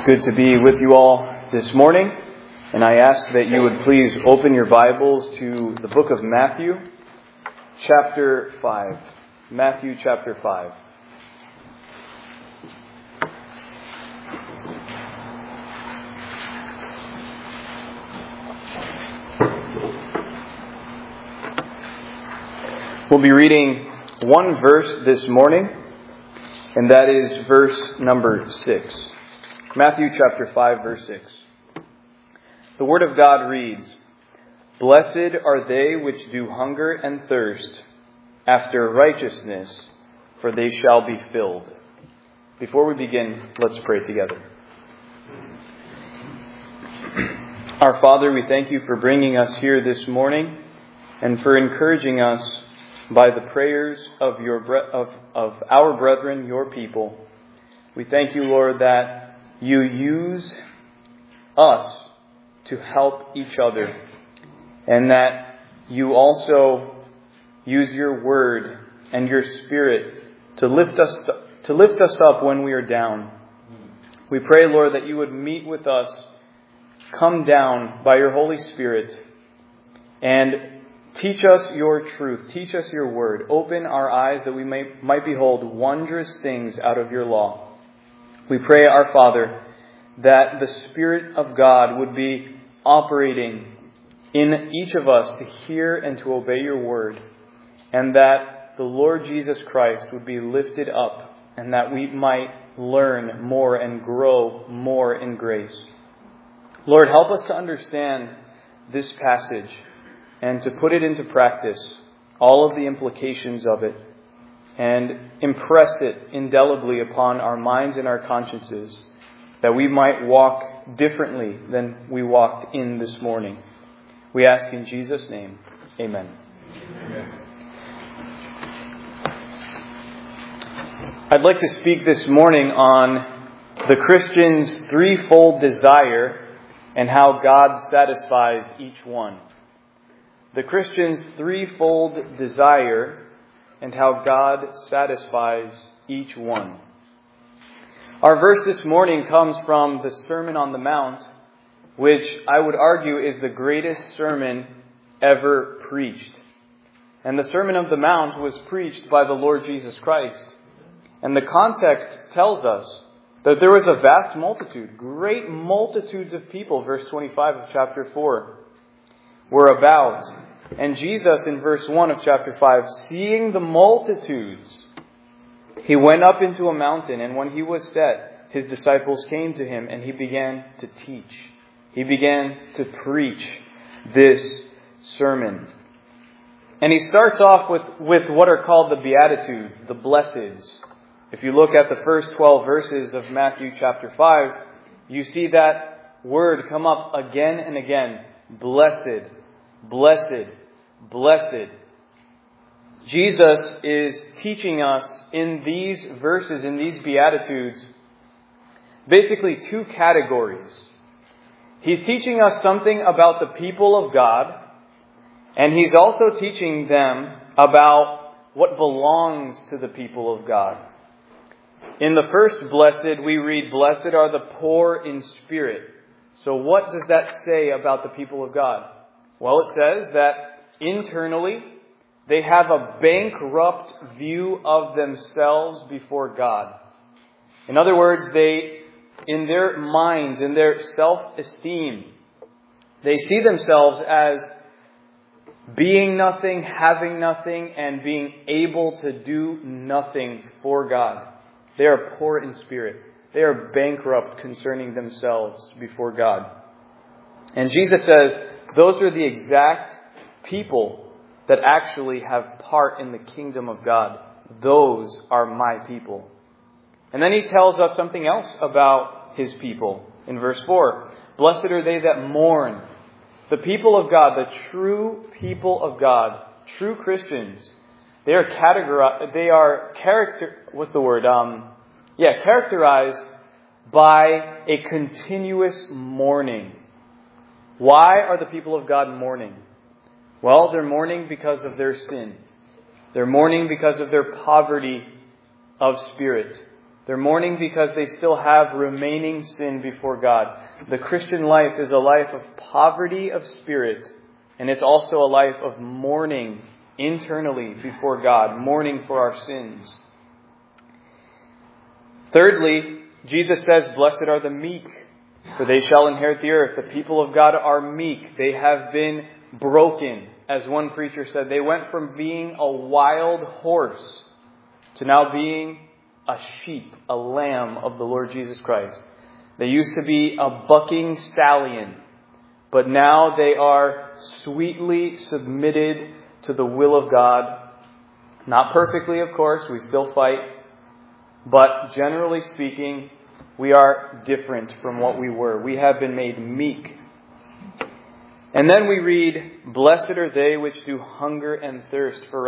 good to be with you all this morning, and I ask that you would please open your Bibles to the book of Matthew, chapter 5. Matthew chapter 5. We'll be reading one verse this morning, and that is verse number 6. Matthew chapter 5, verse 6. The Word of God reads, "Blessed are they which do hunger and thirst after righteousness, for they shall be filled." Before we begin, let's pray together. Our Father, we thank you for bringing us here this morning and for encouraging us by the prayers of our brethren, your people. We thank you, Lord, that you use us to help each other, and that you also use your word and your Spirit to lift us up when we are down. We pray, Lord, that you would meet with us, come down by your Holy Spirit, and teach us your truth. Teach us your word. Open our eyes that we might behold wondrous things out of your law. We pray, our Father, that the Spirit of God would be operating in each of us to hear and to obey your word, and that the Lord Jesus Christ would be lifted up, and that we might learn more and grow more in grace. Lord, help us to understand this passage and to put it into practice, all of the implications of it, and impress it indelibly upon our minds and our consciences, that we might walk differently than we walked in this morning. We ask in Jesus' name, amen. Amen. I'd like to speak this morning on the Christian's threefold desire and how God satisfies each one. The Christian's threefold desire and how God satisfies each one. Our verse this morning comes from the Sermon on the Mount, which I would argue is the greatest sermon ever preached. And the Sermon on the Mount was preached by the Lord Jesus Christ. And the context tells us that there was a vast multitude, great multitudes of people, verse 25 of chapter 4, were about. And Jesus, in verse 1 of chapter 5, seeing the multitudes, he went up into a mountain, and when he was set, his disciples came to him, and he began to teach. He began to preach this sermon. And he starts off with what are called the Beatitudes, the Blesseds. If you look at the first 12 verses of Matthew chapter 5, you see that word come up again and again. Blessed, blessed, blessed. Jesus is teaching us in these verses, in these Beatitudes, basically two categories. He's teaching us something about the people of God, and he's also teaching them about what belongs to the people of God. In the first blessed, we read, "Blessed are the poor in spirit." So what does that say about the people of God? Well, it says that internally, they have a bankrupt view of themselves before God. In other words, in their minds, in their self-esteem, they see themselves as being nothing, having nothing, and being able to do nothing for God. They are poor in spirit. They are bankrupt concerning themselves before God. And Jesus says, those are the exact people that actually have part in the kingdom of God. Those are my people. And then he tells us something else about his people. In verse 4, "Blessed are they that mourn." The people of God, the true people of God, true Christians, they are characterized by a continuous mourning. Why are the people of God mourning? Well, they're mourning because of their sin. They're mourning because of their poverty of spirit. They're mourning because they still have remaining sin before God. The Christian life is a life of poverty of spirit, and it's also a life of mourning internally before God, mourning for our sins. Thirdly, Jesus says, "Blessed are the meek, for they shall inherit the earth." The people of God are meek. They have been broken. As one preacher said, they went from being a wild horse to now being a sheep, a lamb of the Lord Jesus Christ. They used to be a bucking stallion, but now they are sweetly submitted to the will of God. Not perfectly, of course, we still fight, but generally speaking, we are different from what we were. We have been made meek. And then we read, "Blessed are they which do hunger and thirst for